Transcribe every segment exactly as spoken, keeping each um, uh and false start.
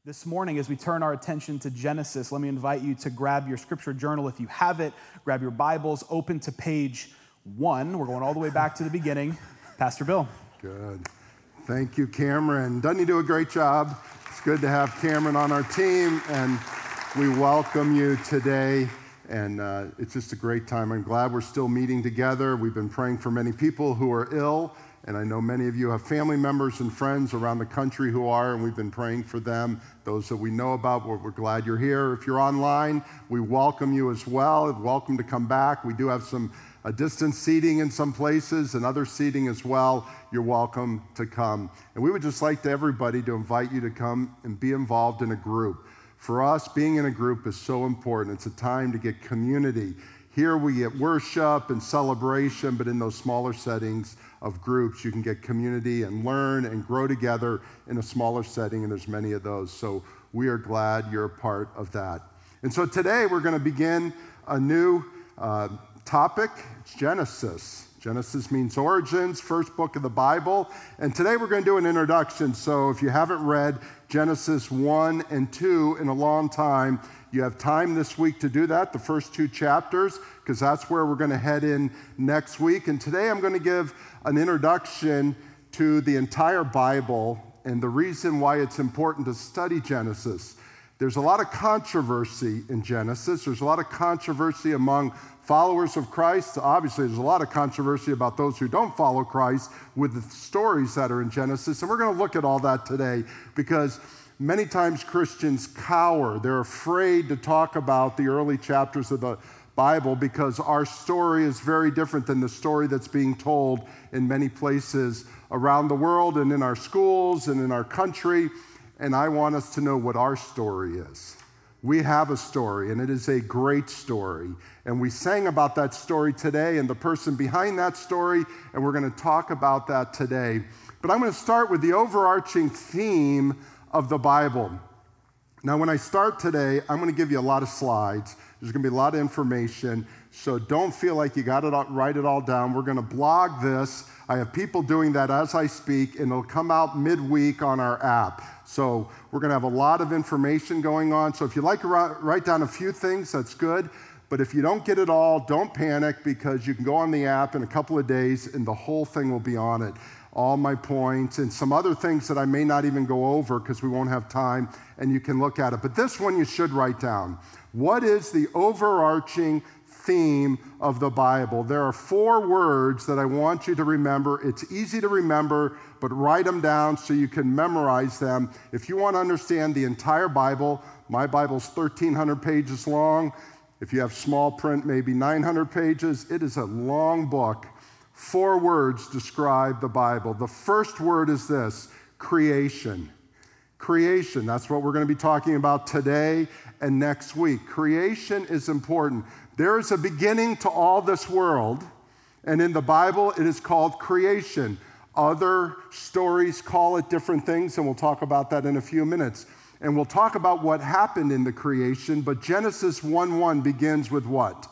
This morning, as we turn our attention to Genesis, let me invite you to grab your scripture journal if you have it, grab your Bibles, open to page one. We're going all the way back to the beginning. Pastor Bill. Good. Thank you, Cameron. Doesn't he do a great job? It's good to have Cameron on our team, and we welcome you today. And uh, it's just a great time. I'm glad we're still meeting together. We've been praying for many people who are ill, and I know many of you have family members and friends around the country who are, and we've been praying for them. Those that we know about, we're, we're glad you're here. If you're online, we welcome you as well. Welcome to come back. We do have some uh, distance seating in some places and other seating as well. You're welcome to come. And we would just like to everybody to invite you to come and be involved in a group. For us, being in a group is so important. It's a time to get community. Here we get worship and celebration, but in those smaller settings of groups, you can get community and learn and grow together in a smaller setting, and there's many of those. So we are glad you're a part of that. And so today we're going to begin a new uh, topic. It's Genesis. Genesis means origins, first book of the Bible. And today we're going to do an introduction. So if you haven't read Genesis one and two in a long time, you have time this week to do that, the first two chapters, because that's where we're going to head in next week. And today I'm going to give an introduction to the entire Bible and the reason why it's important to study Genesis. There's a lot of controversy in Genesis. There's a lot of controversy among followers of Christ. Obviously, there's a lot of controversy about those who don't follow Christ with the stories that are in Genesis. And we're going to look at all that today because many times Christians cower. They're afraid to talk about the early chapters of the Bible because our story is very different than the story that's being told in many places around the world and in our schools and in our country. And I want us to know what our story is. We have a story, and it is a great story. And we sang about that story today and the person behind that story, and we're going to talk about that today. But I'm going to start with the overarching theme of the Bible. Now, when I start today, I'm going to give you a lot of slides. There's going to be a lot of information, so don't feel like you got to write it all down. We're going to blog this. I have people doing that as I speak, and it'll come out midweek on our app. So we're going to have a lot of information going on. So if you'd like to write down a few things, that's good. But if you don't get it all, don't panic, because you can go on the app in a couple of days, and the whole thing will be on it. All my points and some other things that I may not even go over because we won't have time, and you can look at it. But this one you should write down. What is the overarching theme of the Bible? There are four words that I want you to remember. It's easy to remember, but write them down so you can memorize them. If you want to understand the entire Bible, my Bible's thirteen hundred pages long. If you have small print, maybe nine hundred pages. It is a long book. Four words describe the Bible. The first word is this: creation. Creation, that's what we're going to be talking about today and next week. Creation is important. There is a beginning to all this world, and in the Bible, it is called creation. Other stories call it different things, and we'll talk about that in a few minutes. And we'll talk about what happened in the creation, but Genesis one one begins with what?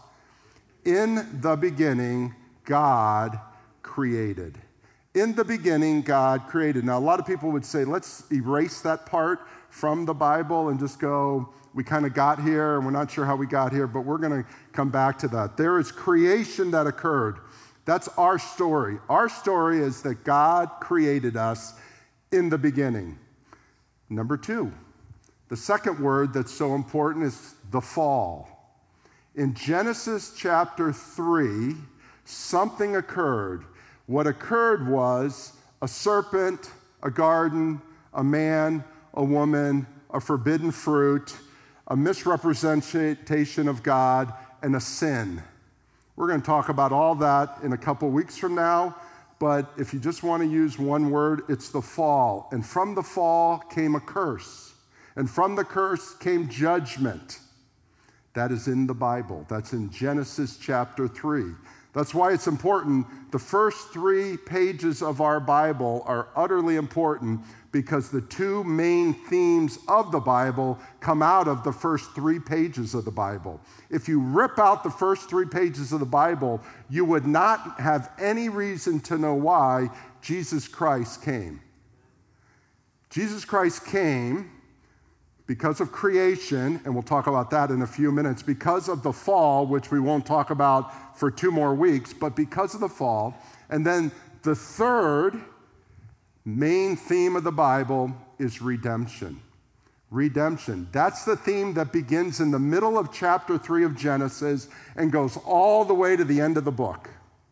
In the beginning, God created. In the beginning, God created. Now, a lot of people would say, let's erase that part from the Bible and just go, we kind of got here, and we're not sure how we got here, but we're going to come back to that. There is creation that occurred. That's our story. Our story is that God created us in the beginning. Number two, the second word that's so important is the fall. In Genesis chapter three, something occurred. What occurred was a serpent, a garden, a man, a woman, a forbidden fruit, a misrepresentation of God, and a sin. We're going to talk about all that in a couple weeks from now, but if you just want to use one word, it's the fall. And from the fall came a curse, and from the curse came judgment. That is in the Bible. That's in Genesis chapter three. That's why it's important. The first three pages of our Bible are utterly important because the two main themes of the Bible come out of the first three pages of the Bible. If you rip out the first three pages of the Bible, you would not have any reason to know why Jesus Christ came. Jesus Christ came because of creation, and we'll talk about that in a few minutes, because of the fall, which we won't talk about for two more weeks, but because of the fall. And then the third main theme of the Bible is redemption. Redemption. That's the theme that begins in the middle of chapter three of Genesis and goes all the way to the end of the book.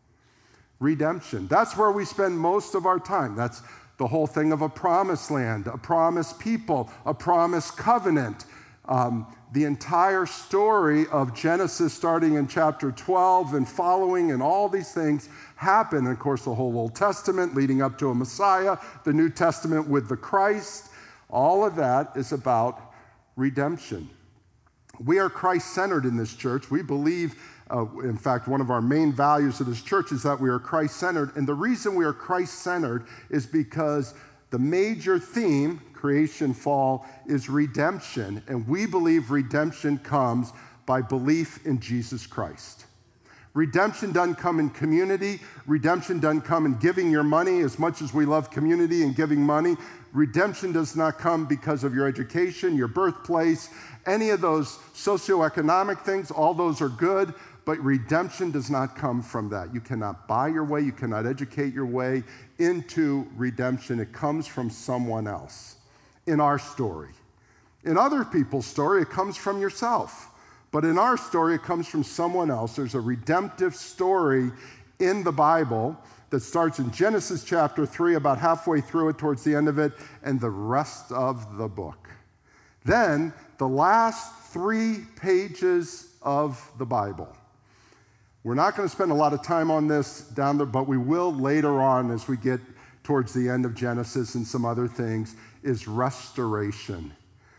Redemption. That's where we spend most of our time. That's the whole thing of a promised land, a promised people, a promised covenant. Um, the entire story of Genesis starting in chapter twelve and following, and all these things happen. And of course, the whole Old Testament leading up to a Messiah, the New Testament with the Christ, all of that is about redemption. We are Christ-centered in this church. We believe, uh, in fact, one of our main values of this church is that we are Christ-centered. And the reason we are Christ-centered is because the major theme, creation, fall, is redemption. And we believe redemption comes by belief in Jesus Christ. Redemption doesn't come in community. Redemption doesn't come in giving your money. As much as we love community and giving money, redemption does not come because of your education, your birthplace, any of those socioeconomic things. All those are good, but redemption does not come from that. You cannot buy your way, you cannot educate your way into redemption. It comes from someone else. In our story. In other people's story, it comes from yourself. But in our story, it comes from someone else. There's a redemptive story in the Bible that starts in Genesis chapter three, about halfway through it, towards the end of it, and the rest of the book. Then, the last three pages of the Bible. We're not going to spend a lot of time on this down there, but we will later on as we get towards the end of Genesis and some other things, is restoration.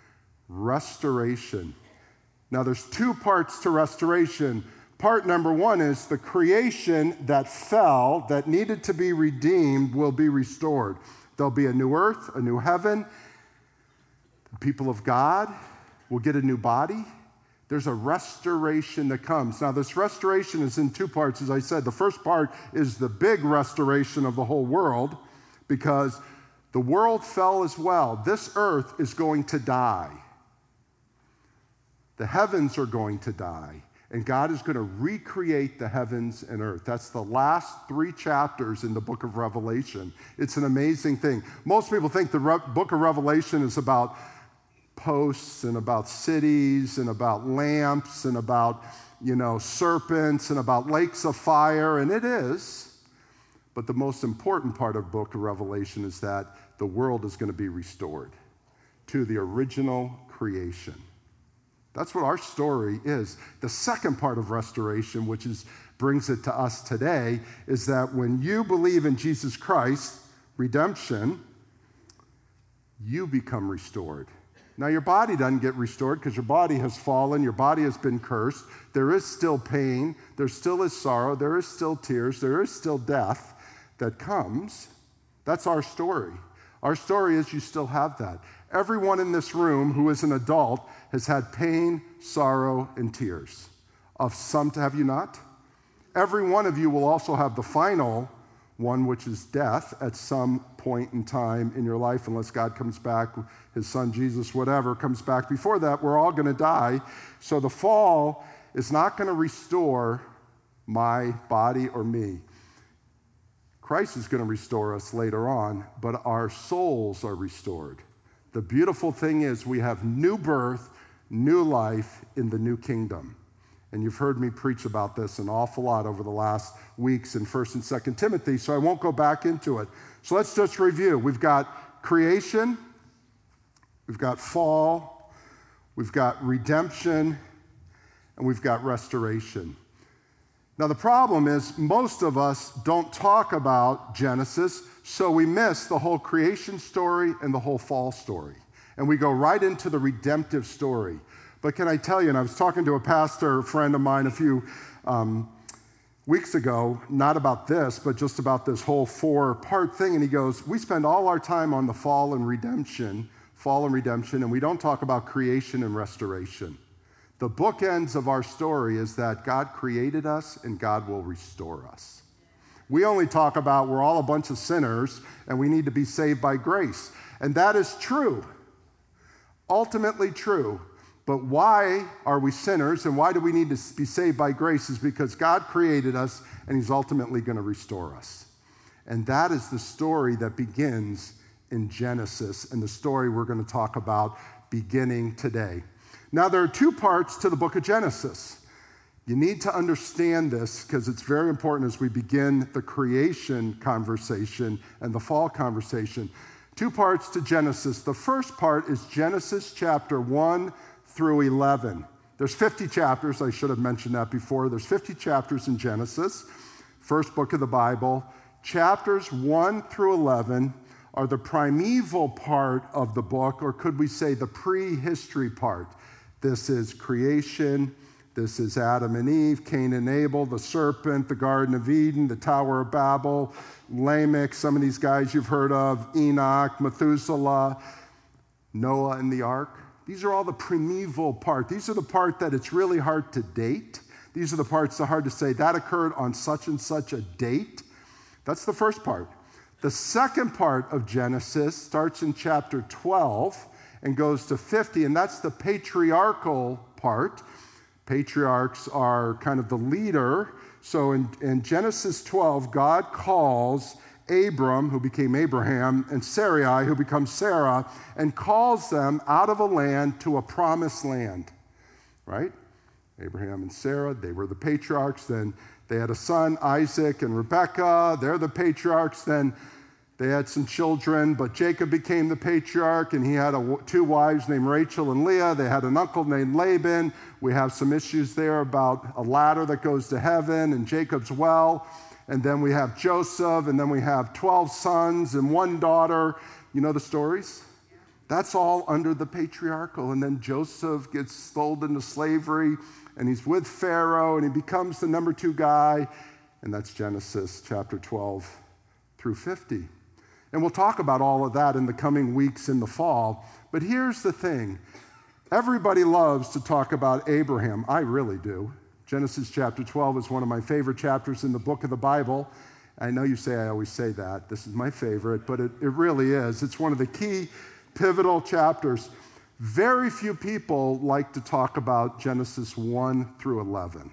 Restoration. Now, there's two parts to restoration. Part number one is the creation that fell, that needed to be redeemed, will be restored. There'll be a new earth, a new heaven. The people of God will get a new body. There's a restoration that comes. Now, this restoration is in two parts, as I said. The first part is the big restoration of the whole world, because the world fell as well. This earth is going to die. The heavens are going to die, and God is going to recreate the heavens and earth. That's the last three chapters in the book of Revelation. It's an amazing thing. Most people think the Re- book of Revelation is about posts and about cities and about lamps and about, you know, serpents and about lakes of fire, and it is. But the most important part of the book of Revelation is that the world is going to be restored to the original creation. That's what our story is. The second part of restoration, which is brings it to us today, is that when you believe in Jesus Christ, redemption, you become restored. Now, your body doesn't get restored because your body has fallen, your body has been cursed. There is still pain, there still is sorrow, there is still tears, there is still death that comes. That's our story. Our story is you still have that. Everyone in this room who is an adult has had pain, sorrow, and tears. Of some, have you not? Every one of you will also have the final one, which is death, at some point in time in your life, unless God comes back, his son Jesus, whatever, comes back before that. We're all going to die. So the fall is not going to restore my body or me. Christ is going to restore us later on, but our souls are restored. The beautiful thing is we have new birth, new life in the new kingdom. And you've heard me preach about this an awful lot over the last weeks in First and Second Timothy, so I won't go back into it. So let's just review. We've got creation, we've got fall, we've got redemption, and we've got restoration. Now, the problem is most of us don't talk about Genesis, so we miss the whole creation story and the whole fall story. And we go right into the redemptive story. But can I tell you, and I was talking to a pastor friend of mine a few um, weeks ago, not about this, but just about this whole four-part thing, and he goes, we spend all our time on the fall and redemption, fall and redemption, and we don't talk about creation and restoration. The bookends of our story is that God created us and God will restore us. We only talk about we're all a bunch of sinners and we need to be saved by grace. And that is true. Ultimately true. But why are we sinners and why do we need to be saved by grace is because God created us and he's ultimately going to restore us. And that is the story that begins in Genesis and the story we're going to talk about beginning today. Now, there are two parts to the book of Genesis. You need to understand this because it's very important as we begin the creation conversation and the fall conversation. Two parts to Genesis. The first part is Genesis chapter one through eleven. There's fifty chapters. I should have mentioned that before. There's fifty chapters in Genesis, first book of the Bible. Chapters one through eleven are the primeval part of the book, or could we say the prehistory part. This is creation. This is Adam and Eve, Cain and Abel, the serpent, the Garden of Eden, the Tower of Babel, Lamech, some of these guys you've heard of, Enoch, Methuselah, Noah and the ark. These are all the primeval part. These are the part that it's really hard to date. These are the parts that are hard to say, that occurred on such and such a date. That's the first part. The second part of Genesis starts in chapter twelve and goes to fifty, and that's the patriarchal part. Patriarchs are kind of the leader. So in, in Genesis twelve, God calls Abram, who became Abraham, and Sarai, who becomes Sarah, and calls them out of a land to a promised land, right? Abraham and Sarah, they were the patriarchs. Then they had a son, Isaac and Rebekah. They're the patriarchs. Then they had some children, but Jacob became the patriarch, and he had a, two wives named Rachel and Leah. They had an uncle named Laban. We have some issues there about a ladder that goes to heaven and Jacob's well. And then we have Joseph, and then we have twelve sons and one daughter. You know the stories? That's all under the patriarchal. And then Joseph gets sold into slavery, and he's with Pharaoh, and he becomes the number two guy. And that's Genesis chapter twelve through fifty. And we'll talk about all of that in the coming weeks in the fall. But here's the thing. Everybody loves to talk about Abraham. I really do. Genesis chapter twelve is one of my favorite chapters in the book of the Bible. I know you say I always say that. This is my favorite, but it, it really is. It's one of the key pivotal chapters. Very few people like to talk about Genesis one through eleven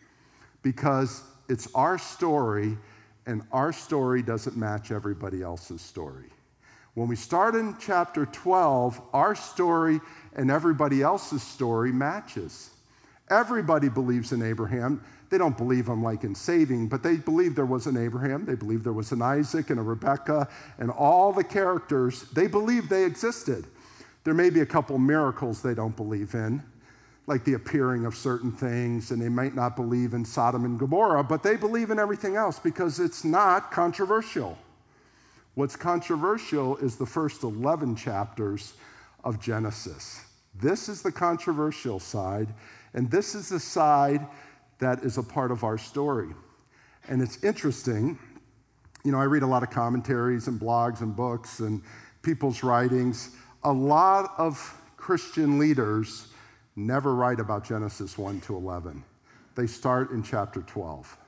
because it's our story, and our story doesn't match everybody else's story. When we start in chapter twelve, our story and everybody else's story matches. Everybody believes in Abraham. They don't believe him like in saving, but they believe there was an Abraham. They believe there was an Isaac and a Rebekah, and all the characters, they believe they existed. There may be a couple miracles they don't believe in, like the appearing of certain things, and they might not believe in Sodom and Gomorrah, but they believe in everything else because it's not controversial. What's controversial is the first eleven chapters of Genesis. This is the controversial side, and this is the side that is a part of our story. And it's interesting, you know, I read a lot of commentaries and blogs and books and people's writings. A lot of Christian leaders never write about Genesis one to eleven. They start in chapter twelve.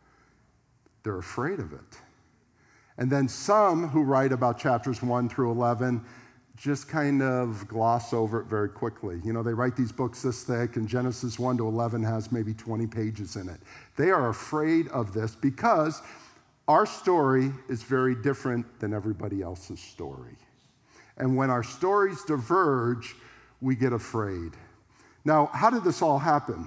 They're afraid of it. And then some who write about chapters one through eleven just kind of gloss over it very quickly. You know, they write these books this thick, and Genesis one to eleven has maybe twenty pages in it. They are afraid of this because our story is very different than everybody else's story. And when our stories diverge, we get afraid. Now, how did this all happen?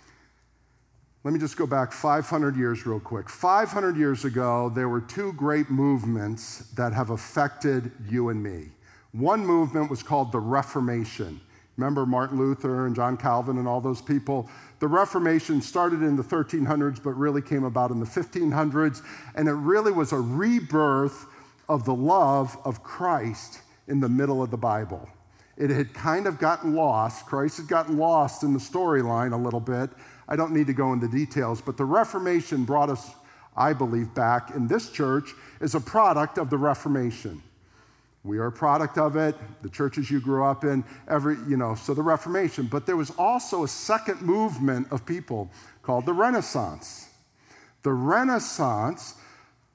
Let me just go back five hundred years real quick. five hundred years ago, there were two great movements that have affected you and me. One movement was called the Reformation. Remember Martin Luther and John Calvin and all those people? The Reformation started in the thirteen hundreds, but really came about in the fifteen hundreds, and it really was a rebirth of the love of Christ in the middle of the Bible. It had kind of gotten lost. Christ had gotten lost in the storyline a little bit. I don't need to go into details, but the Reformation brought us, I believe, back in this church as a product of the Reformation. We are a product of it, the churches you grew up in, every, you know, so the Reformation. But there was also a second movement of people called the Renaissance. The Renaissance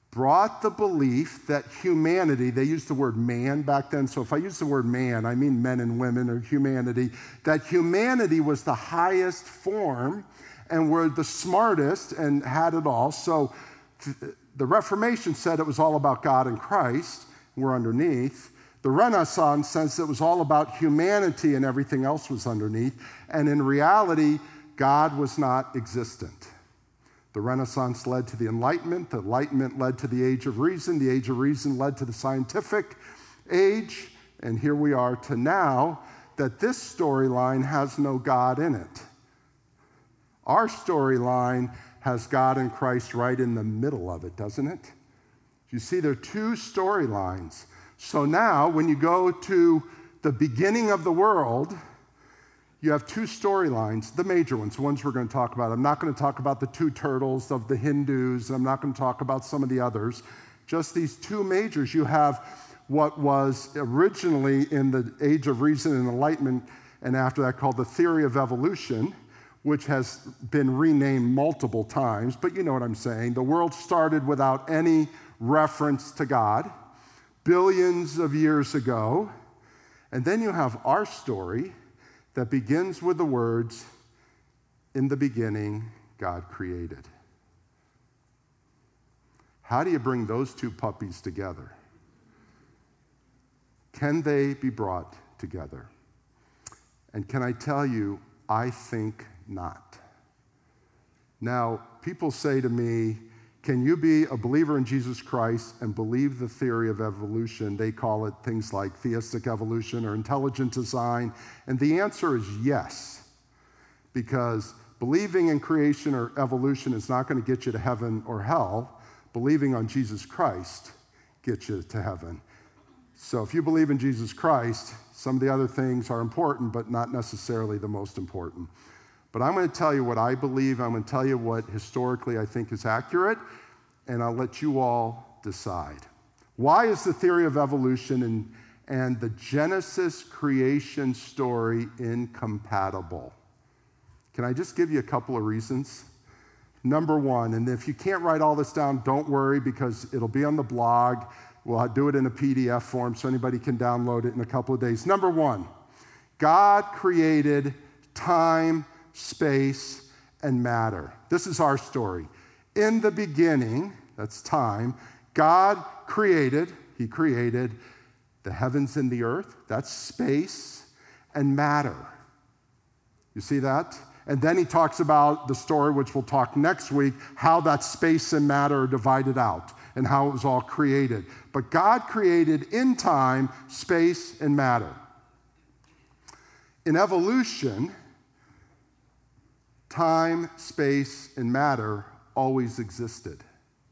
brought the belief that humanity, they used the word man back then, so if I use the word man, I mean men and women or humanity, that humanity was the highest form and were the smartest and had it all. So the Reformation said it was all about God and Christ, we're underneath. The Renaissance says it was all about humanity and everything else was underneath. And in reality, God was not existent. The Renaissance led to the Enlightenment. The Enlightenment led to the Age of Reason. The Age of Reason led to the Scientific Age. And here we are to now that this storyline has no God in it. Our storyline has God and Christ right in the middle of it, doesn't it? You see, there are two storylines. So now, when you go to the beginning of the world, you have two storylines, the major ones, the ones we're going to talk about. I'm not going to talk about the two turtles of the Hindus. I'm not going to talk about some of the others. Just these two majors. You have what was originally in the Age of Reason and Enlightenment, and after that called the theory of evolution, which has been renamed multiple times, but you know what I'm saying. The world started without any reference to God, billions of years ago. And then you have our story that begins with the words, "In the beginning, God created." How do you bring those two puppies together? Can they be brought together? And can I tell you, I think not. Now, people say to me, can you be a believer in Jesus Christ and believe the theory of evolution? They call it things like theistic evolution or intelligent design. And the answer is yes, because believing in creation or evolution is not going to get you to heaven or hell. Believing on Jesus Christ gets you to heaven. So if you believe in Jesus Christ, some of the other things are important, but not necessarily the most important. But I'm going to tell you what I believe. I'm going to tell you what historically I think is accurate, and I'll let you all decide. Why is the theory of evolution and, and the Genesis creation story incompatible? Can I just give you a couple of reasons? Number one, and if you can't write all this down, don't worry, because it'll be on the blog. We'll do it in a P D F form so anybody can download it in a couple of days. Number one, God created time, space, and matter. This is our story. In the beginning, that's time, God created, he created the heavens and the earth, that's space, and matter. You see that? And then he talks about the story, which we'll talk next week, how that space and matter are divided out and how it was all created. But God created in time, space, and matter. In evolution, time, space, and matter always existed.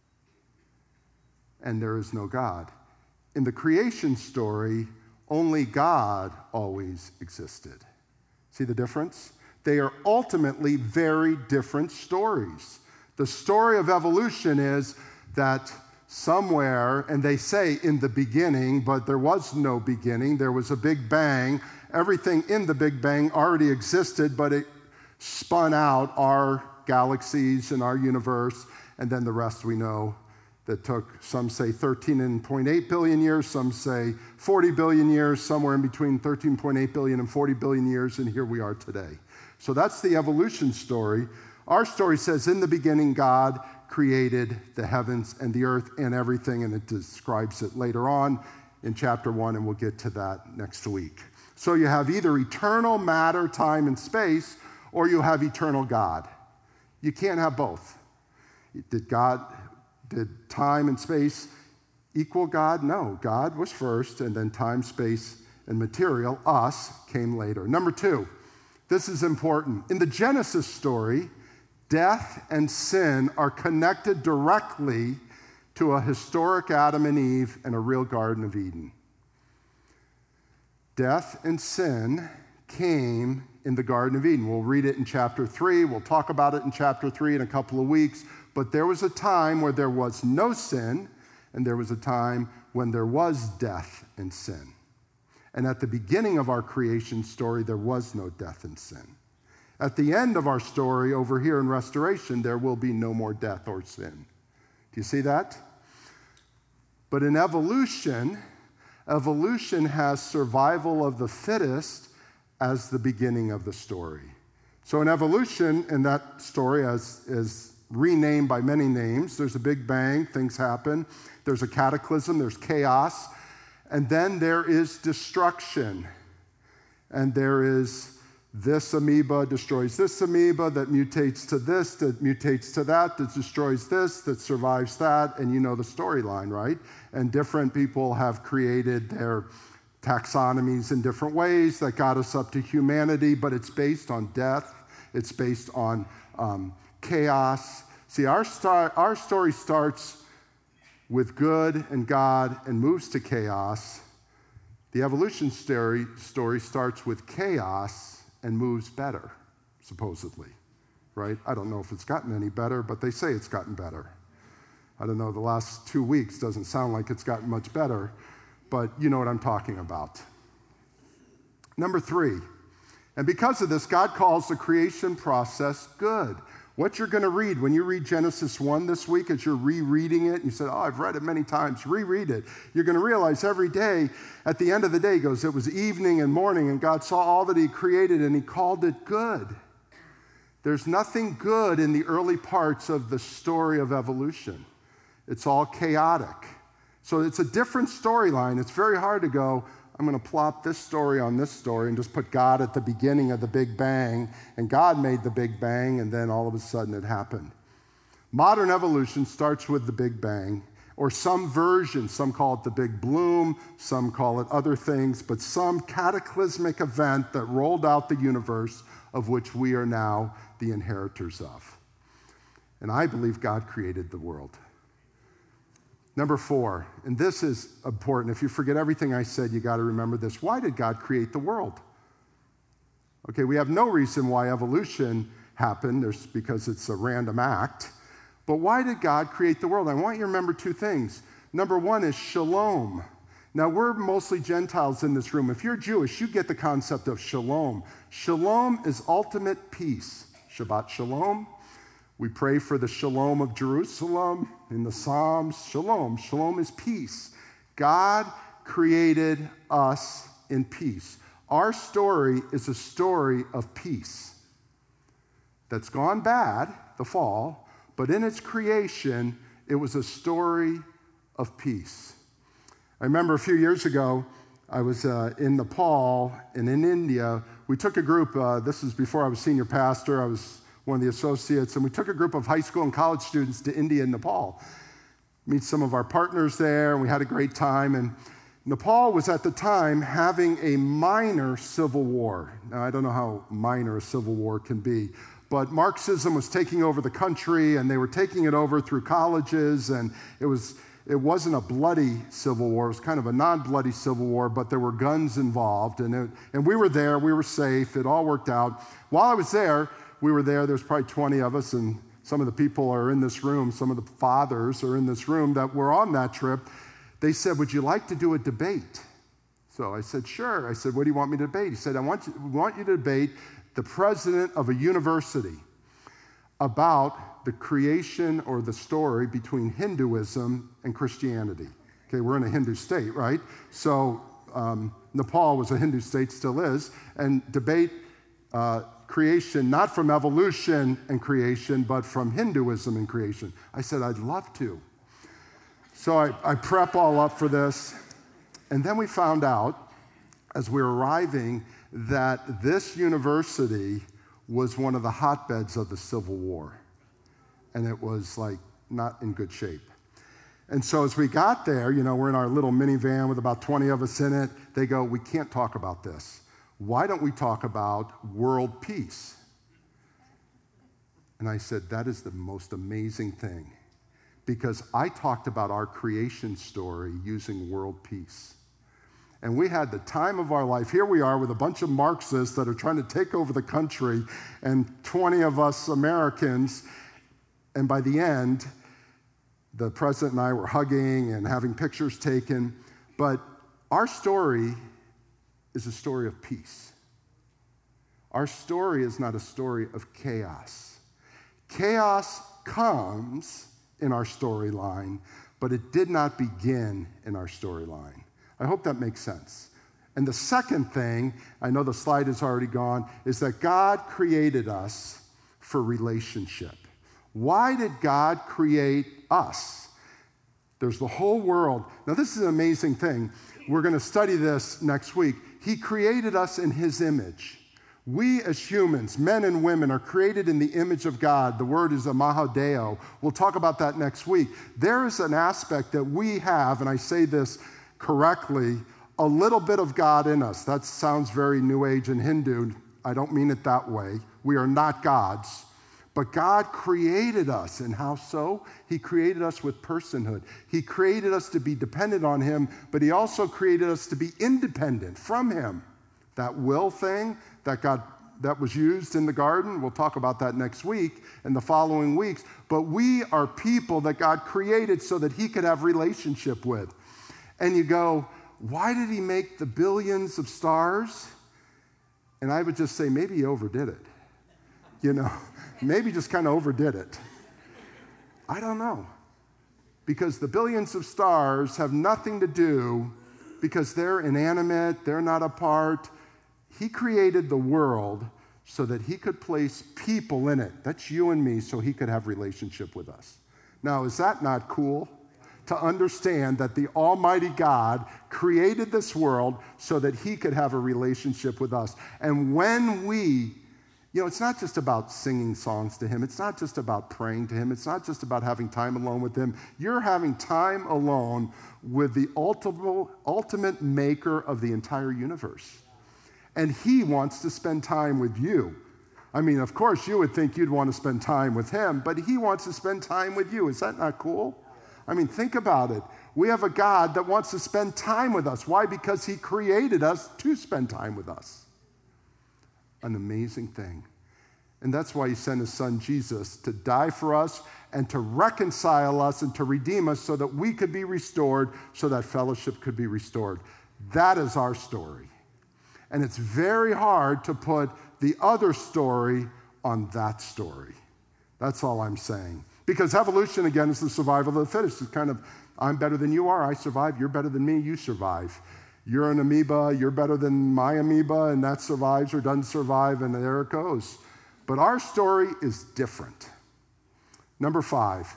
And there is no God. In the creation story, only God always existed. See the difference? They are ultimately very different stories. The story of evolution is that somewhere, and they say in the beginning, but there was no beginning. There was a big bang. Everything in the Big Bang already existed, but it spun out our galaxies and our universe, and then the rest we know that took, some say thirteen point eight billion years, some say forty billion years, somewhere in between thirteen point eight billion and forty billion years, and here we are today. So that's the evolution story. Our story says, in the beginning, God created the heavens and the earth and everything, and it describes it later on in chapter one, and we'll get to that next week. So you have either eternal matter, time, and space, or you have eternal God. You can't have both. Did God, did time and space equal God? No, God was first, and then time, space, and material, us, came later. Number two, this is important. In the Genesis story, death and sin are connected directly to a historic Adam and Eve and a real Garden of Eden. Death and sin came in the Garden of Eden. We'll read it in chapter three. We'll talk about it in chapter three in a couple of weeks. But there was a time where there was no sin, and there was a time when there was death and sin. And at the beginning of our creation story, there was no death and sin. At the end of our story over here in restoration, there will be no more death or sin. Do you see that? But in evolution, evolution has survival of the fittest as the beginning of the story. So in evolution, in that story as is renamed by many names, there's a big bang, things happen. There's a cataclysm, there's chaos. And then there is destruction. And there is this amoeba destroys this amoeba that mutates to this, that mutates to that, that destroys this, that survives that, and you know the storyline, right? And different people have created their taxonomies in different ways that got us up to humanity, but it's based on death, it's based on um, chaos. See, our, star, our story starts with good and God and moves to chaos. The evolution story, story starts with chaos and moves better, supposedly, right? I don't know if it's gotten any better, but they say it's gotten better. I don't know, the last two weeks doesn't sound like it's gotten much better, but you know what I'm talking about. Number three, and because of this, God calls the creation process good. What you're going to read when you read Genesis one this week, as you're rereading it, and you said, oh, I've read it many times, reread it. You're going to realize every day, at the end of the day, goes, it was evening and morning, and God saw all that he created, and he called it good. There's nothing good in the early parts of the story of evolution. It's all chaotic. So it's a different storyline. It's very hard to go, I'm going to plop this story on this story and just put God at the beginning of the Big Bang, and God made the Big Bang, and then all of a sudden it happened. Modern evolution starts with the Big Bang, or some version. Some call it the Big Bloom, some call it other things, but some cataclysmic event that rolled out the universe of which we are now the inheritors of. And I believe God created the world. Number four, and this is important. If you forget everything I said, you got to remember this. Why did God create the world? Okay, we have no reason why evolution happened. There's because it's a random act. But why did God create the world? I want you to remember two things. Number one is shalom. Now, we're mostly Gentiles in this room. If you're Jewish, you get the concept of shalom. Shalom is ultimate peace. Shabbat shalom. We pray for the shalom of Jerusalem in the Psalms. Shalom. Shalom is peace. God created us in peace. Our story is a story of peace that's gone bad, the fall, but in its creation, it was a story of peace. I remember a few years ago, I was uh, in Nepal and in India. We took a group, uh, this was before I was senior pastor, I was one of the associates, and we took a group of high school and college students to India and Nepal. Meet some of our partners there, and we had a great time. And Nepal was at the time having a minor civil war. Now, I don't know how minor a civil war can be, but Marxism was taking over the country, and they were taking it over through colleges, and it was it wasn't a bloody civil war. It was kind of a non-bloody civil war, but there were guns involved, and it, and we were there. We were safe. It all worked out. While I was there, we were there. There's probably twenty of us, and some of the people are in this room. Some of the fathers are in this room that were on that trip. They said, would you like to do a debate? So I said, sure. I said, what do you want me to debate? He said, I want you, want you to debate the president of a university about the creation or the story between Hinduism and Christianity. Okay, we're in a Hindu state, right? So um, Nepal was a Hindu state, still is, and debate uh, creation, not from evolution and creation, but from Hinduism and creation. I said, I'd love to. So I, I prep all up for this. And then we found out, as we were arriving, that this university was one of the hotbeds of the Civil War. And it was like not in good shape. And so as we got there, you know, we're in our little minivan with about twenty of us in it. They go, we can't talk about this. Why don't we talk about world peace? And I said, that is the most amazing thing, because I talked about our creation story using world peace. And we had the time of our life. Here we are with a bunch of Marxists that are trying to take over the country, and twenty of us Americans. And by the end, the president and I were hugging and having pictures taken. But our story is a story of peace. Our story is not a story of chaos. Chaos comes in our storyline, but it did not begin in our storyline. I hope that makes sense. And the second thing, I know the slide is already gone, is that God created us for relationship. Why did God create us? There's the whole world. Now, this is an amazing thing. We're going to study this next week. He created us in his image. We as humans, men and women, are created in the image of God. The word is imago Dei. We'll talk about that next week. There is an aspect that we have, and I say this correctly, a little bit of God in us. That sounds very New Age and Hindu. I don't mean it that way. We are not gods. But God created us, and how so? He created us with personhood. He created us to be dependent on him, but he also created us to be independent from him. That will thing that God that was used in the garden, we'll talk about that next week and the following weeks. But we are people that God created so that he could have relationship with. And you go, why did he make the billions of stars? And I would just say, maybe he overdid it. You know, maybe just kind of overdid it. I don't know. Because the billions of stars have nothing to do, because they're inanimate, they're not a part. He created the world so that he could place people in it. That's you and me, so he could have relationship with us. Now, is that not cool? To understand that the Almighty God created this world so that he could have a relationship with us. And when we, you know, it's not just about singing songs to him. It's not just about praying to him. It's not just about having time alone with him. You're having time alone with the ultimate, ultimate maker of the entire universe. And he wants to spend time with you. I mean, of course, you would think you'd want to spend time with him, but he wants to spend time with you. Is that not cool? I mean, think about it. We have a God that wants to spend time with us. Why? Because he created us to spend time with us. An amazing thing. And that's why he sent his son Jesus to die for us and to reconcile us and to redeem us so that we could be restored, so that fellowship could be restored. That is our story. And it's very hard to put the other story on that story. That's all I'm saying. Because evolution, again, is the survival of the fittest. It's kind of, I'm better than you are, I survive. You're better than me, you survive. You're an amoeba, you're better than my amoeba, and that survives or doesn't survive, and there it goes. But our story is different. Number five,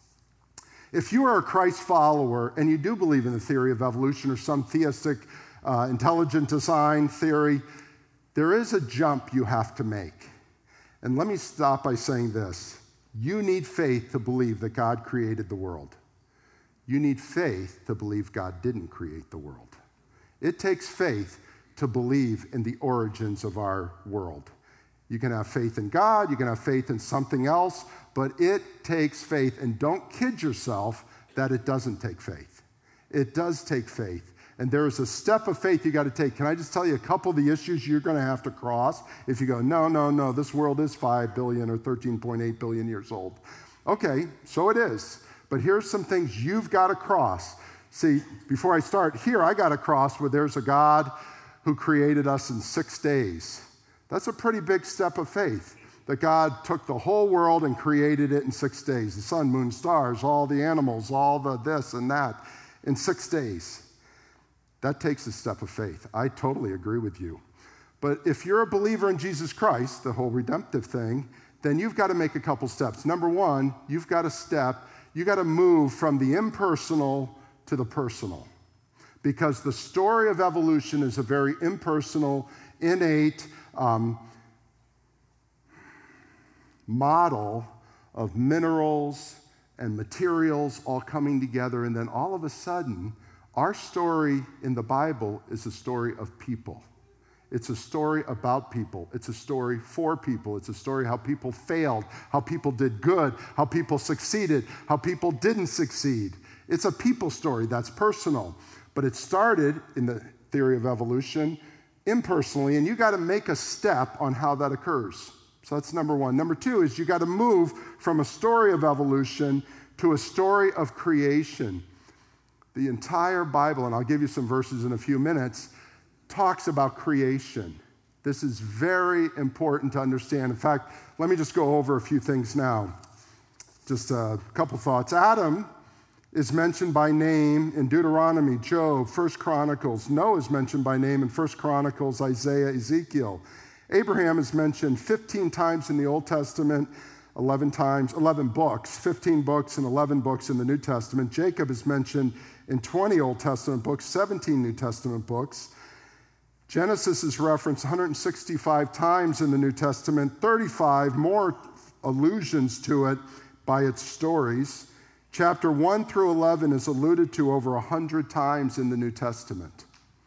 if you are a Christ follower and you do believe in the theory of evolution or some theistic uh, intelligent design theory, there is a jump you have to make. And let me stop by saying this. You need faith to believe that God created the world. You need faith to believe God didn't create the world. It takes faith to believe in the origins of our world. You can have faith in God, you can have faith in something else, but it takes faith. And don't kid yourself that it doesn't take faith. It does take faith. And there is a step of faith you got to take. Can I just tell you a couple of the issues you're going to have to cross if you go, no, no, no, this world is five billion or thirteen point eight billion years old. Okay, so it is. But here's some things you've got to cross. See, before I start, here I got to cross where there's a God who created us in six days. That's a pretty big step of faith, that God took the whole world and created it in six days. The sun, moon, stars, all the animals, all the this and that, in six days. That takes a step of faith. I totally agree with you. But if you're a believer in Jesus Christ, the whole redemptive thing, then you've got to make a couple steps. Number one, you've got to step, you've got to move from the impersonal to the personal. Because the story of evolution is a very impersonal, innate um, model of minerals and materials all coming together, and then all of a sudden, our story in the Bible is a story of people. It's a story about people. It's a story for people. It's a story how people failed, how people did good, how people succeeded, how people didn't succeed. It's a people story that's personal. But it started in the theory of evolution impersonally, and you got to make a step on how that occurs. So that's number one. Number two is you got to move from a story of evolution to a story of creation. The entire Bible, and I'll give you some verses in a few minutes, talks about creation. This is very important to understand. In fact, let me just go over a few things now. Just a couple thoughts. Adam is mentioned by name in Deuteronomy, Job, First Chronicles. Noah is mentioned by name in First Chronicles, Isaiah, Ezekiel. Abraham is mentioned fifteen times in the Old Testament, eleven times, eleven books, fifteen books and eleven books in the New Testament. Jacob is mentioned in twenty Old Testament books, seventeen New Testament books. Genesis is referenced one hundred sixty-five times in the New Testament, thirty-five more allusions to it by its stories. Chapter one through eleven is alluded to over one hundred times in the New Testament.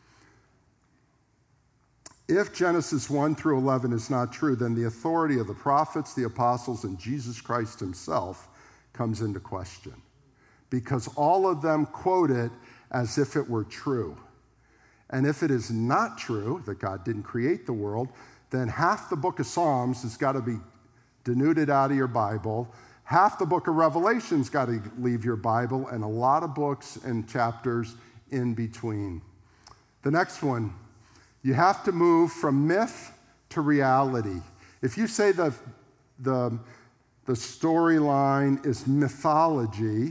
If Genesis one through eleven is not true, then the authority of the prophets, the apostles, and Jesus Christ himself comes into question, because all of them quote it as if it were true. And if it is not true, that God didn't create the world, then half the book of Psalms has got to be denuded out of your Bible. Half the book of Revelation's got to leave your Bible, and a lot of books and chapters in between. The next one, you have to move from myth to reality. If you say the, the, the storyline is mythology,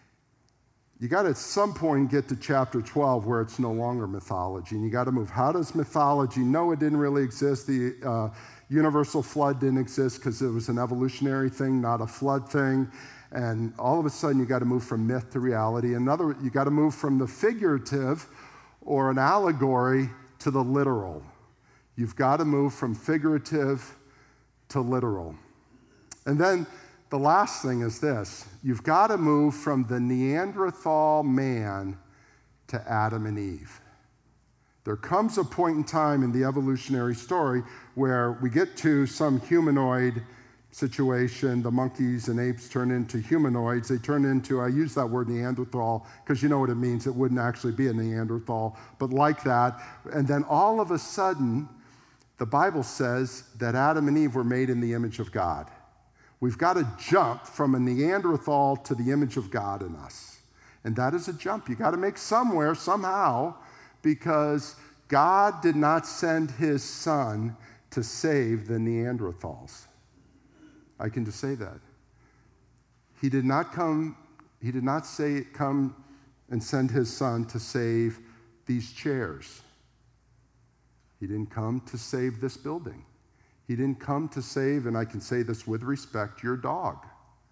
you got to at some point get to chapter twelve where it's no longer mythology, and you got to move. How does mythology? Noah didn't really exist. The uh, universal flood didn't exist because it was an evolutionary thing, not a flood thing. And all of a sudden, you got to move from myth to reality. Another, you got to move from the figurative or an allegory to the literal. You've got to move from figurative to literal. And then the last thing is this. You've got to move from the Neanderthal man to Adam and Eve. There comes a point in time in the evolutionary story where we get to some humanoid situation. The monkeys and apes turn into humanoids. They turn into, I use that word Neanderthal because you know what it means. It wouldn't actually be a Neanderthal, but like that. And then all of a sudden, the Bible says that Adam and Eve were made in the image of God. We've got to jump from a Neanderthal to the image of God in us. And that is a jump you got to make somewhere, somehow, because God did not send his son to save the Neanderthals. I can just say that. He did not come, he did not say come and send his son to save these chairs. He didn't come to save this building. He didn't come to save, and I can say this with respect, your dog.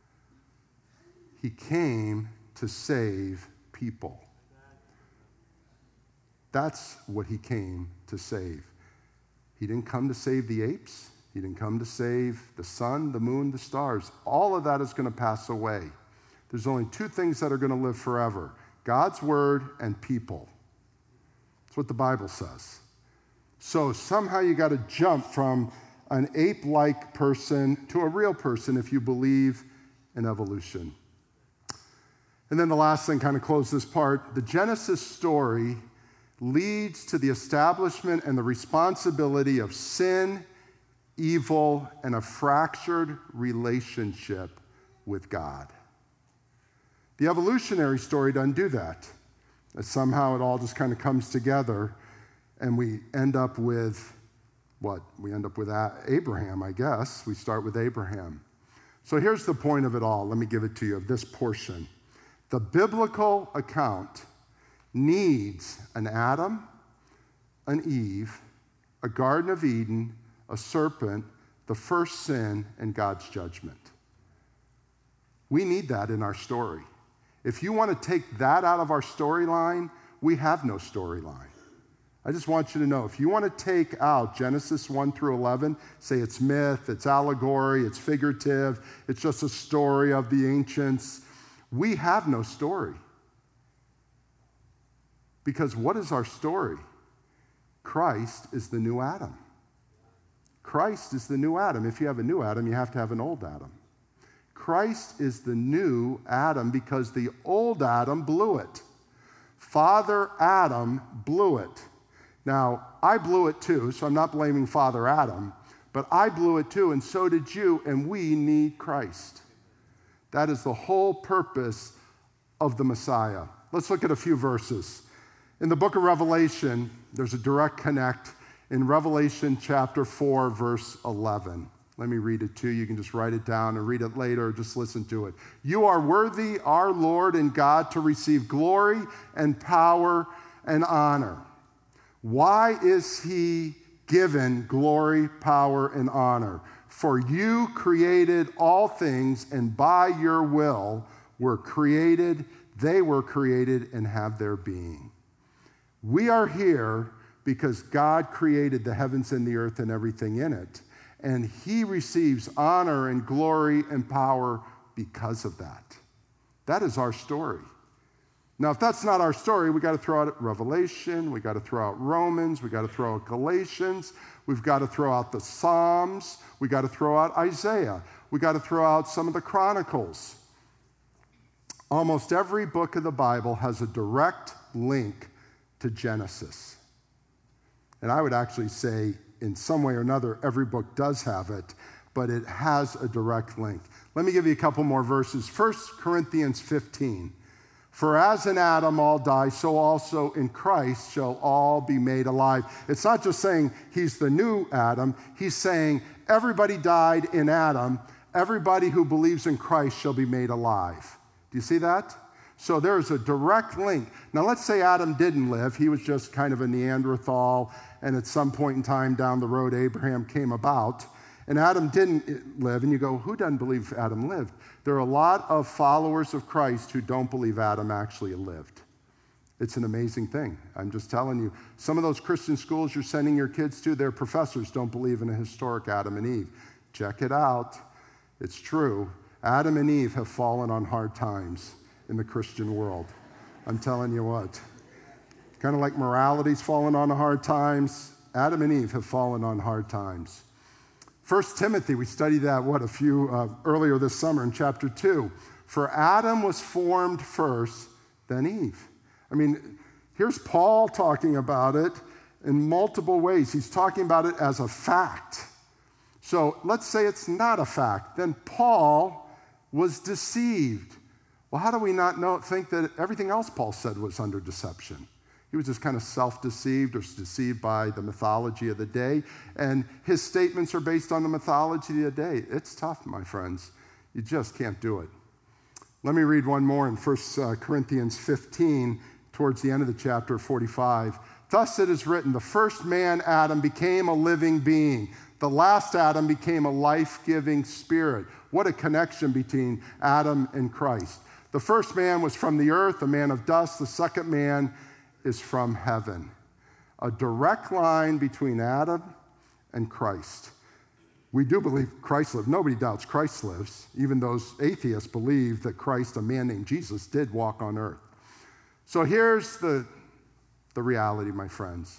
He came to save people. That's what he came to save. He didn't come to save the apes. He didn't come to save the sun, the moon, the stars. All of that is going to pass away. There's only two things that are going to live forever: God's word and people. That's what the Bible says. So somehow you got to jump from an ape-like person to a real person if you believe in evolution. And then the last thing, kind of close this part, the Genesis story leads to the establishment and the responsibility of sin, evil, and a fractured relationship with God. The evolutionary story doesn't do that. Somehow it all just kind of comes together, and we end up with what? We end up with Abraham, I guess. We start with Abraham. So here's the point of it all. Let me give it to you, of this portion. The biblical account needs an Adam, an Eve, a Garden of Eden, a serpent, the first sin, and God's judgment. We need that in our story. If you want to take that out of our storyline, we have no storyline. I just want you to know, if you want to take out Genesis one through eleven, say it's myth, it's allegory, it's figurative, it's just a story of the ancients, we have no story. Because what is our story? Christ is the new Adam. Christ is the new Adam. If you have a new Adam, you have to have an old Adam. Christ is the new Adam because the old Adam blew it. Father Adam blew it. Now, I blew it too, so I'm not blaming Father Adam, but I blew it too, and so did you, and we need Christ. That is the whole purpose of the Messiah. Let's look at a few verses. In the book of Revelation, there's a direct connect in Revelation chapter four, verse eleven. Let me read it to you. You can just write it down and read it later or just listen to it. You are worthy, our Lord and God, to receive glory and power and honor. Why is he given glory, power, and honor? For you created all things, and by your will were created, they were created and have their being. We are here because God created the heavens and the earth and everything in it. And he receives honor and glory and power because of that. That is our story. Now, if that's not our story, we got to throw out Revelation, we got to throw out Romans, we got to throw out Galatians, we've got to throw out the Psalms, we got to throw out Isaiah, we got to throw out some of the Chronicles. Almost every book of the Bible has a direct link to Genesis. And I would actually say, in some way or another, every book does have it, but it has a direct link. Let me give you a couple more verses. First Corinthians fifteen. For as in Adam all die, so also in Christ shall all be made alive. It's not just saying he's the new Adam. He's saying everybody died in Adam. Everybody who believes in Christ shall be made alive. Do you see that? So there's a direct link. Now let's say Adam didn't live. He was just kind of a Neanderthal, and at some point in time down the road, Abraham came about, and Adam didn't live. And you go, who doesn't believe Adam lived? There are a lot of followers of Christ who don't believe Adam actually lived. It's an amazing thing. I'm just telling you. Some of those Christian schools you're sending your kids to, their professors don't believe in a historic Adam and Eve. Check it out. It's true. Adam and Eve have fallen on hard times in the Christian world. I'm telling you what. Kind of like morality's fallen on hard times, Adam and Eve have fallen on hard times. First Timothy, we studied that, what, a few, uh, earlier this summer in chapter two. For Adam was formed first, then Eve. I mean, here's Paul talking about it in multiple ways. He's talking about it as a fact. So let's say it's not a fact. Then Paul was deceived. Well, how do we not know, think that everything else Paul said was under deception? He was just kind of self-deceived or deceived by the mythology of the day. And his statements are based on the mythology of the day. It's tough, my friends. You just can't do it. Let me read one more in First Corinthians fifteen, towards the end of the chapter, forty-five. Thus it is written, the first man, Adam, became a living being. The last Adam became a life-giving spirit. What a connection between Adam and Christ. The first man was from the earth, a man of dust. The second man is from heaven. A direct line between Adam and Christ. We do believe Christ lived. Nobody doubts Christ lives. Even those atheists believe that Christ, a man named Jesus, did walk on earth. So here's the, the reality, my friends.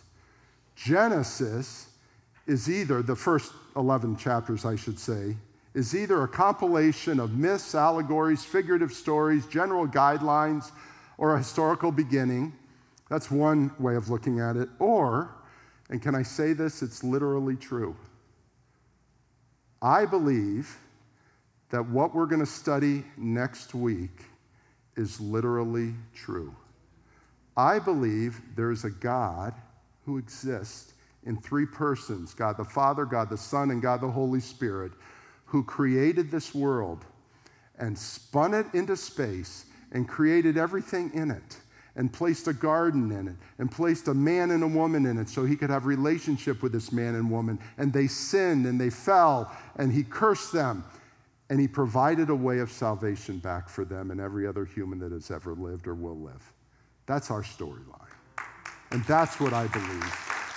Genesis is either, the first eleven chapters, I should say, is either a compilation of myths, allegories, figurative stories, general guidelines, or a historical beginning. That's one way of looking at it. Or, and can I say this, it's literally true. I believe that what we're going to study next week is literally true. I believe there is a God who exists in three persons, God the Father, God the Son, and God the Holy Spirit, who created this world and spun it into space and created everything in it and placed a garden in it and placed a man and a woman in it so he could have relationship with this man and woman. And they sinned and they fell and he cursed them and he provided a way of salvation back for them and every other human that has ever lived or will live. That's our storyline. And that's what I believe.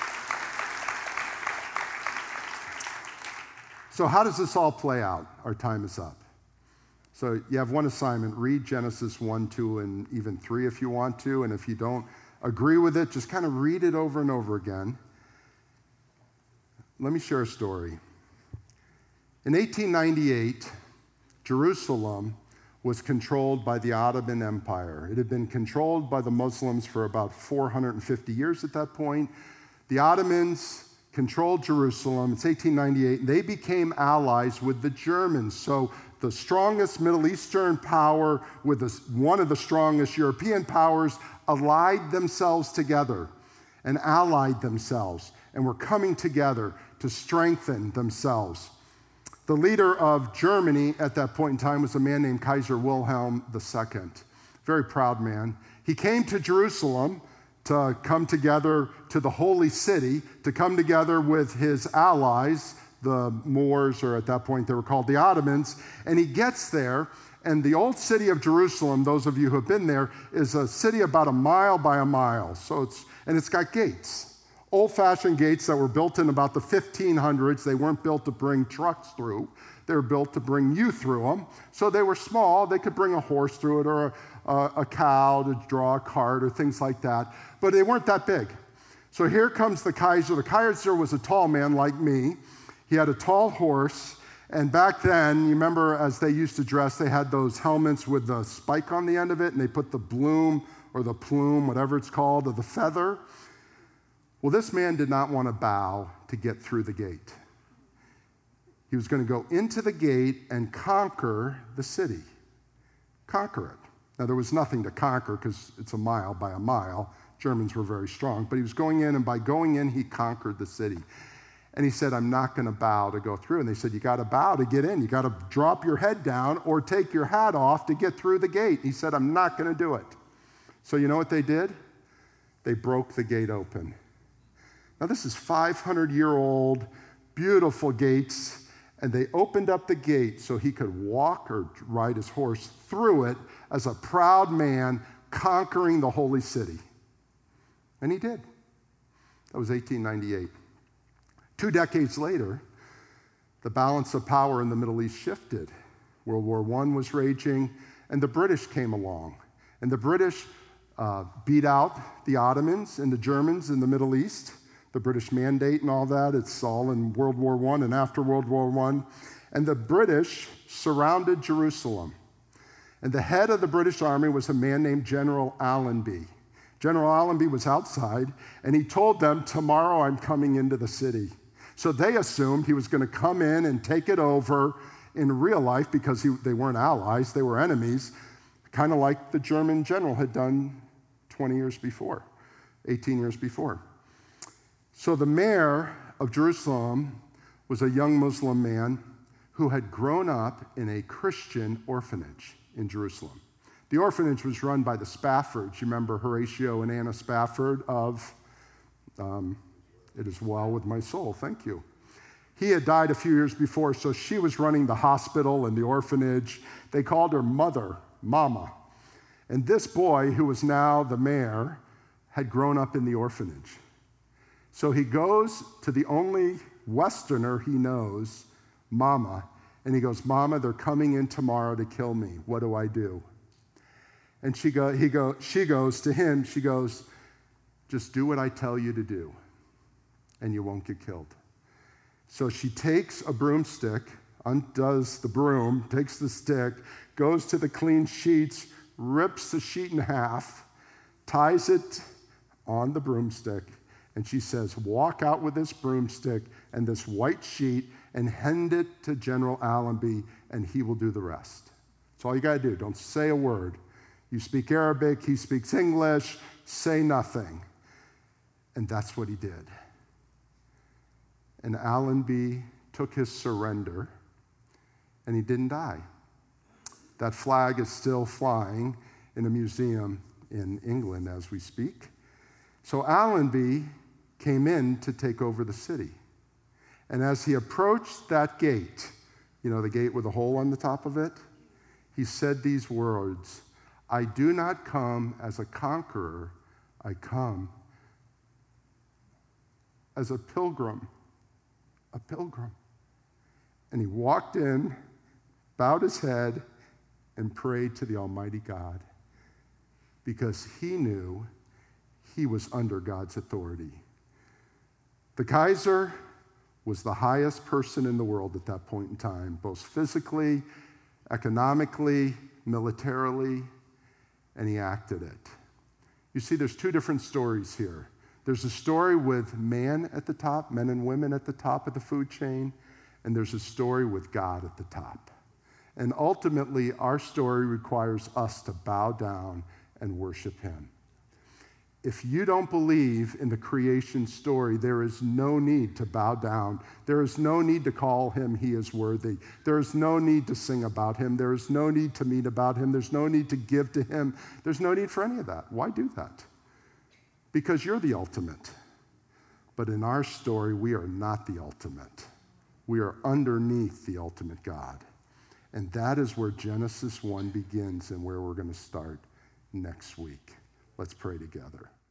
So how does this all play out? Our time is up. So you have one assignment. Read Genesis one, two, and even three if you want to. And if you don't agree with it, just kind of read it over and over again. Let me share a story. In eighteen ninety-eight, Jerusalem was controlled by the Ottoman Empire. It had been controlled by the Muslims for about four hundred fifty years at that point. The Ottomans controlled Jerusalem. It's eighteen ninety-eight. And they became allies with the Germans. So the strongest Middle Eastern power with the, one of the strongest European powers allied themselves together and allied themselves and were coming together to strengthen themselves. The leader of Germany at that point in time was a man named Kaiser Wilhelm the Second. Very proud man. He came to Jerusalem to come together to the holy city, to come together with his allies, the Moors, or at that point they were called the Ottomans, and he gets there, and the old city of Jerusalem, those of you who have been there, is a city about a mile by a mile, so it's and it's got gates. Old-fashioned gates that were built in about the fifteen hundreds. They weren't built to bring trucks through. They were built to bring you through them. So they were small. They could bring a horse through it or a, a, a cow to draw a cart or things like that. But they weren't that big. So here comes the Kaiser. The Kaiser was a tall man like me. He had a tall horse. And back then, you remember as they used to dress, they had those helmets with the spike on the end of it, and they put the bloom or the plume, whatever it's called, of the feather. Well, this man did not want to bow to get through the gate. He was going to go into the gate and conquer the city. Conquer it. Now, there was nothing to conquer because it's a mile by a mile. Germans were very strong. But he was going in, and by going in, he conquered the city. And he said, I'm not going to bow to go through. And they said, you got to bow to get in. You got to drop your head down or take your hat off to get through the gate. He said, I'm not going to do it. So you know what they did? They broke the gate open. Now, this is five hundred year old, beautiful gates, and they opened up the gate so he could walk or ride his horse through it as a proud man conquering the holy city. And he did. That was eighteen ninety-eight. Two decades later, the balance of power in the Middle East shifted. World War One was raging, and the British came along. And the British uh, beat out the Ottomans and the Germans in the Middle East. The British Mandate and all that, it's all in World War One and after World War One. And the British surrounded Jerusalem. And the head of the British Army was a man named General Allenby. General Allenby was outside, and he told them, tomorrow I'm coming into the city. So they assumed he was going to come in and take it over in real life because he, they weren't allies, they were enemies, kind of like the German general had done twenty years before, eighteen years before. So the mayor of Jerusalem was a young Muslim man who had grown up in a Christian orphanage in Jerusalem. The orphanage was run by the Spaffords. You remember Horatio and Anna Spafford of um, It Is Well With My Soul. Thank you. He had died a few years before, so she was running the hospital and the orphanage. They called her Mother, Mama. And this boy, who was now the mayor, had grown up in the orphanage. So he goes to the only Westerner he knows, Mama, and he goes, Mama, they're coming in tomorrow to kill me. What do I do? And she go, he go, she goes to him, she goes, just do what I tell you to do, and you won't get killed. So she takes a broomstick, undoes the broom, takes the stick, goes to the clean sheets, rips the sheet in half, ties it on the broomstick, and she says, walk out with this broomstick and this white sheet and hand it to General Allenby, and he will do the rest. That's all you got to do. Don't say a word. You speak Arabic, he speaks English, say nothing. And that's what he did. And Allenby took his surrender, and he didn't die. That flag is still flying in a museum in England as we speak. So Allenby came in to take over the city. And as he approached that gate, you know, the gate with a hole on the top of it, he said these words, I do not come as a conqueror, I come as a pilgrim, a pilgrim. And he walked in, bowed his head, and prayed to the Almighty God because he knew he was under God's authority. The Kaiser was the highest person in the world at that point in time, both physically, economically, militarily, and he acted it. You see, there's two different stories here. There's a story with man at the top, men and women at the top of the food chain, and there's a story with God at the top. And ultimately, our story requires us to bow down and worship him. If you don't believe in the creation story, there is no need to bow down. There is no need to call him he is worthy. There is no need to sing about him. There is no need to meet about him. There's no need to give to him. There's no need for any of that. Why do that? Because you're the ultimate. But in our story, we are not the ultimate. We are underneath the ultimate God. And that is where Genesis one begins and where we're going to start next week. Let's pray together.